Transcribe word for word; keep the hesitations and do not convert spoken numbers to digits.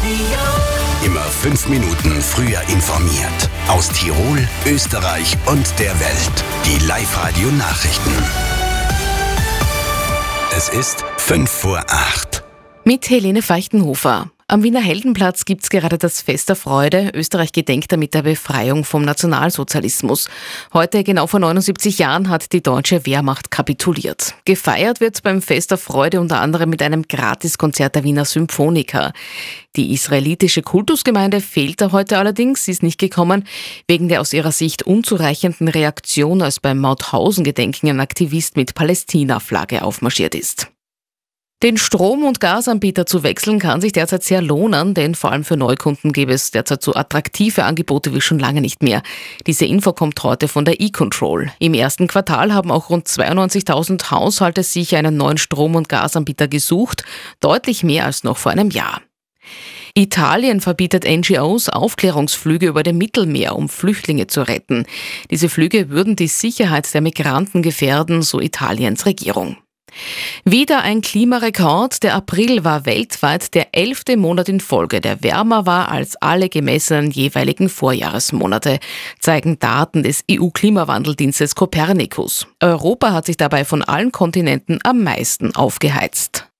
Immer fünf Minuten früher informiert. Aus Tirol, Österreich und der Welt. Die Live-Radio-Nachrichten. Es ist fünf vor acht. Mit Helene Feichtenhofer. Am Wiener Heldenplatz gibt's gerade das Fest der Freude. Österreich gedenkt damit der Befreiung vom Nationalsozialismus. Heute, genau vor neunundsiebzig Jahren, hat die deutsche Wehrmacht kapituliert. Gefeiert wird beim Fest der Freude unter anderem mit einem Gratiskonzert der Wiener Symphoniker. Die israelitische Kultusgemeinde fehlte heute allerdings. Sie ist nicht gekommen, wegen der aus ihrer Sicht unzureichenden Reaktion, als beim Mauthausen-Gedenken ein Aktivist mit Palästina-Flagge aufmarschiert ist. Den Strom- und Gasanbieter zu wechseln kann sich derzeit sehr lohnen, denn vor allem für Neukunden gäbe es derzeit so attraktive Angebote wie schon lange nicht mehr. Diese Info kommt heute von der E-Control. Im ersten Quartal haben auch rund zweiundneunzigtausend Haushalte sich einen neuen Strom- und Gasanbieter gesucht, deutlich mehr als noch vor einem Jahr. Italien verbietet N G Os Aufklärungsflüge über dem Mittelmeer, um Flüchtlinge zu retten. Diese Flüge würden die Sicherheit der Migranten gefährden, so Italiens Regierung. Wieder ein Klimarekord. Der April war weltweit der elfte Monat in Folge, der wärmer war als alle gemessenen jeweiligen Vorjahresmonate, zeigen Daten des E U-Klimawandeldienstes Copernicus. Europa hat sich dabei von allen Kontinenten am meisten aufgeheizt.